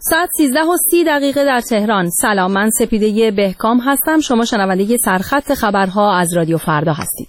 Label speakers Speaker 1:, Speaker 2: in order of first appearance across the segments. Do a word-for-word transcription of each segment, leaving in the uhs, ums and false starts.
Speaker 1: ساعت سیزده و سی دقیقه در تهران. سلام، من سپیده بهکام هستم. شما شنونده سرخط خبرها از رادیو فردا هستید.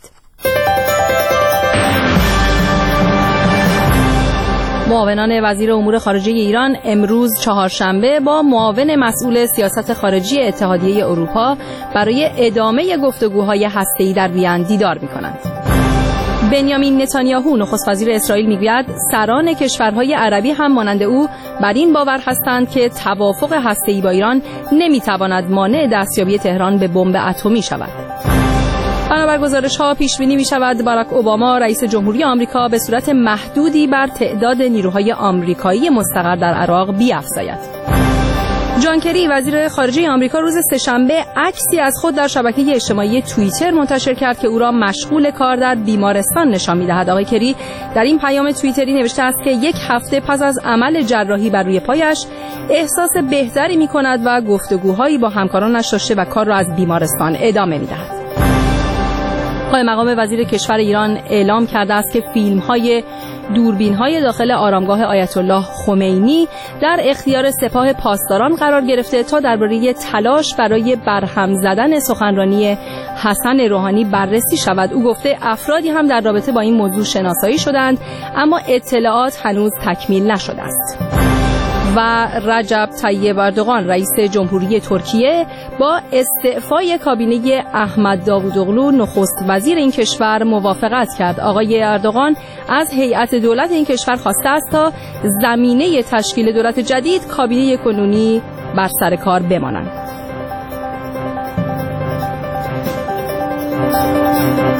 Speaker 1: معاونان وزیر امور خارجه ایران امروز چهارشنبه با معاون مسئول سیاست خارجی اتحادیه اروپا برای ادامه گفتگوهای هسته‌ای در وین دیدار می‌کنند. بنیامین نتانیاهو نخست وزیر اسرائیل میگوید سران کشورهای عربی هم مانند او بر این باور هستند که توافق هسته‌ای با ایران نمیتواند مانع دستیابی تهران به بمب اتمی شود. بنابر گزارش‌ها پیش بینی می‌شود باراک اوباما رئیس جمهوری آمریکا به صورت محدودی بر تعداد نیروهای آمریکایی مستقر در عراق بیفزاید. جان کری وزیر خارجه آمریکا روز سه‌شنبه عکسی از خود در شبکه اجتماعی توییتر منتشر کرد که او را مشغول کار در بیمارستان نشان می‌دهد. آقای کری در این پیام توییتری نوشته است که یک هفته پس از عمل جراحی بر روی پایش احساس بهتری می‌کند و گفتگوهایی با همکارانش داشته و کار را از بیمارستان ادامه می‌دهد. قائم مقام وزیر کشور ایران اعلام کرده است که فیلم‌های دوربین‌های داخل آرامگاه آیت الله خمینی در اختیار سپاه پاسداران قرار گرفته تا درباره تلاش برای برهم زدن سخنرانی حسن روحانی بررسی شود. او گفته افرادی هم در رابطه با این موضوع شناسایی شدند اما اطلاعات هنوز تکمیل نشده است. و رجب طیب اردوغان رئیس جمهوری ترکیه با استعفای کابینه احمد داوودوغلو نخست وزیر این کشور موافقت کرد. آقای اردوغان از هیئت دولت این کشور خواسته است تا زمینه تشکیل دولت جدید کابینه کنونی بر سر کار بمانند.